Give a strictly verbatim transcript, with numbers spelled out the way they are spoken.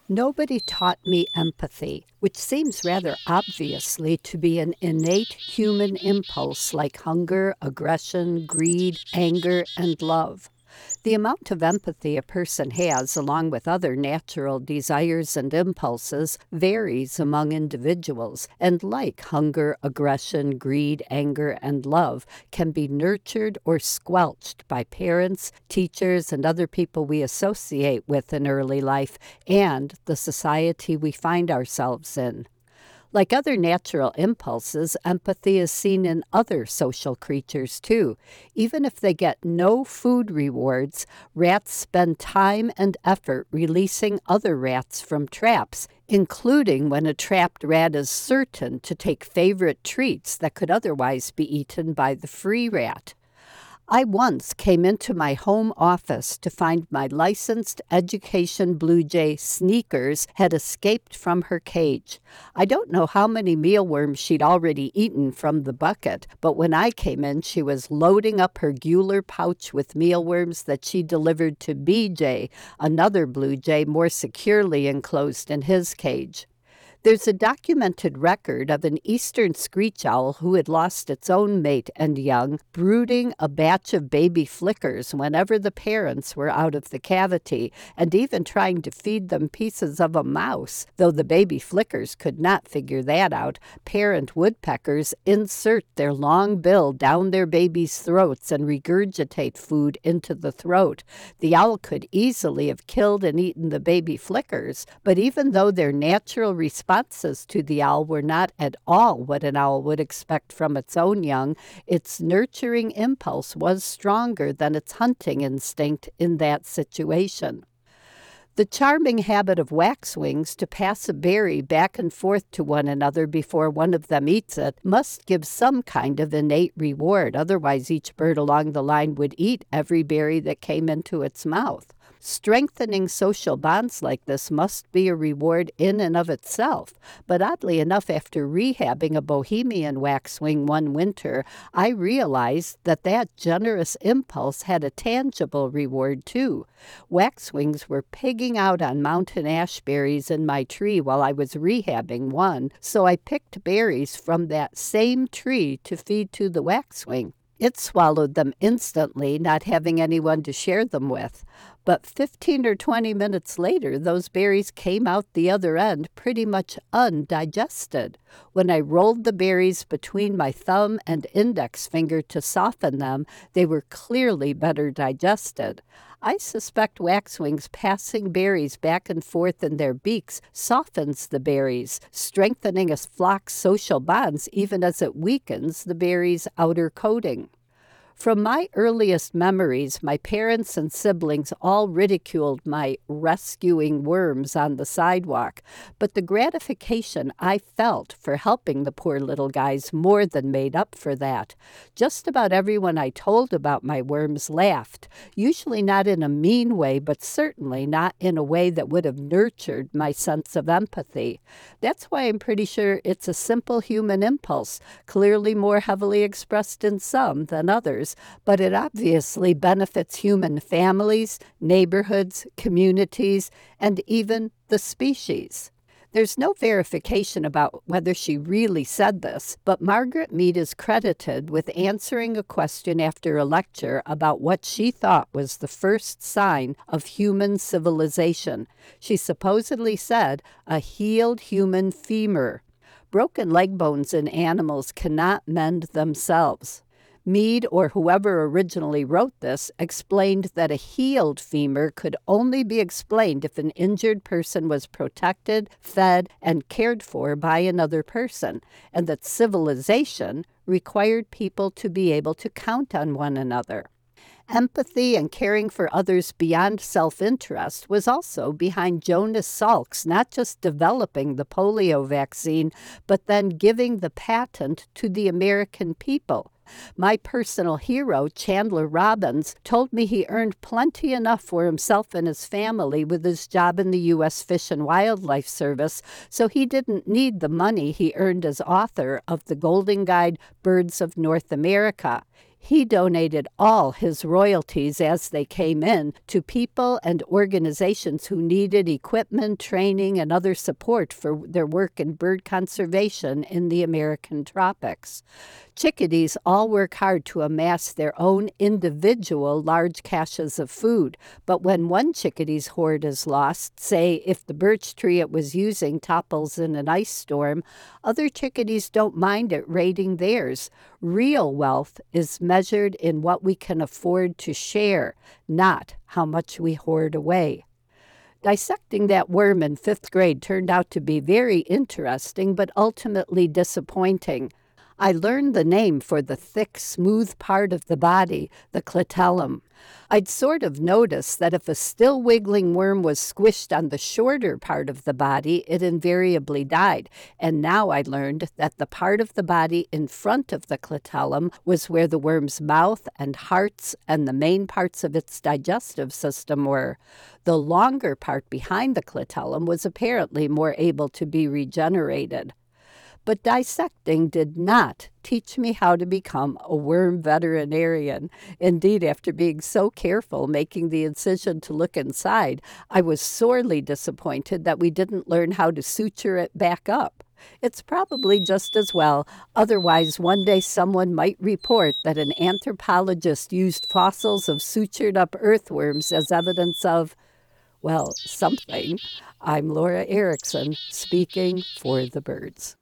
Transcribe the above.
Nobody taught me empathy, which seems rather obviously to be an innate human impulse like hunger, aggression, greed, anger, and love. The amount of empathy a person has, along with other natural desires and impulses, varies among individuals, and like hunger, aggression, greed, anger, and love, can be nurtured or squelched by parents, teachers, and other people we associate with in early life, and the society we find ourselves in. Like other natural impulses, empathy is seen in other social creatures too. Even if they get no food rewards, rats spend time and effort releasing other rats from traps, including when a trapped rat is certain to take favorite treats that could otherwise be eaten by the free rat. I once came into my home office to find my licensed education blue jay Sneakers had escaped from her cage. I don't know how many mealworms she'd already eaten from the bucket, but when I came in, she was loading up her gular pouch with mealworms that she delivered to B J, another blue jay more securely enclosed in his cage. There's a documented record of an eastern screech owl who had lost its own mate and young, brooding a batch of baby flickers whenever the parents were out of the cavity, and even trying to feed them pieces of a mouse. Though the baby flickers could not figure that out, parent woodpeckers insert their long bill down their babies' throats and regurgitate food into the throat. The owl could easily have killed and eaten the baby flickers, but even though their natural response responses to the owl were not at all what an owl would expect from its own young, its nurturing impulse was stronger than its hunting instinct in that situation. The charming habit of waxwings to pass a berry back and forth to one another before one of them eats it must give some kind of innate reward, otherwise each bird along the line would eat every berry that came into its mouth. Strengthening social bonds like this must be a reward in and of itself, but oddly enough, after rehabbing a bohemian waxwing one winter, I realized that that generous impulse had a tangible reward too. Waxwings were pigging out on mountain ash berries in my tree while I was rehabbing one, so I picked berries from that same tree to feed to the waxwing. It swallowed them instantly, not having anyone to share them with. But fifteen or twenty minutes later, those berries came out the other end pretty much undigested. When I rolled the berries between my thumb and index finger to soften them, they were clearly better digested. I suspect waxwings passing berries back and forth in their beaks softens the berries, strengthening a flock's social bonds even as it weakens the berry's outer coating. From my earliest memories, my parents and siblings all ridiculed my rescuing worms on the sidewalk, but the gratification I felt for helping the poor little guys more than made up for that. Just about everyone I told about my worms laughed, usually not in a mean way, but certainly not in a way that would have nurtured my sense of empathy. That's why I'm pretty sure it's a simple human impulse, clearly more heavily expressed in some than others, but it obviously benefits human families, neighborhoods, communities, and even the species. There's no verification about whether she really said this, but Margaret Mead is credited with answering a question after a lecture about what she thought was the first sign of human civilization. She supposedly said, a healed human femur. Broken leg bones in animals cannot mend themselves. Mead, or whoever originally wrote this, explained that a healed femur could only be explained if an injured person was protected, fed, and cared for by another person, and that civilization required people to be able to count on one another. Empathy and caring for others beyond self-interest was also behind Jonas Salk's not just developing the polio vaccine, but then giving the patent to the American people. My personal hero, Chandler Robbins, told me he earned plenty enough for himself and his family with his job in the U S Fish and Wildlife Service, so he didn't need the money he earned as author of the Golden Guide Birds of North America. He donated all his royalties as they came in to people and organizations who needed equipment, training, and other support for their work in bird conservation in the American tropics. Chickadees all work hard to amass their own individual large caches of food, but when one chickadee's hoard is lost, say if the birch tree it was using topples in an ice storm, other chickadees don't mind it raiding theirs. Real wealth is measured in what we can afford to share, not how much we hoard away. Dissecting that worm in fifth grade turned out to be very interesting, but ultimately disappointing. I learned the name for the thick, smooth part of the body, the clitellum. I'd sort of noticed that if a still wiggling worm was squished on the shorter part of the body, it invariably died. And now I learned that the part of the body in front of the clitellum was where the worm's mouth and hearts and the main parts of its digestive system were. The longer part behind the clitellum was apparently more able to be regenerated. But dissecting did not teach me how to become a worm veterinarian. Indeed, after being so careful making the incision to look inside, I was sorely disappointed that we didn't learn how to suture it back up. It's probably just as well, otherwise one day someone might report that an anthropologist used fossils of sutured up earthworms as evidence of, well, something. I'm Laura Erickson, speaking for the birds.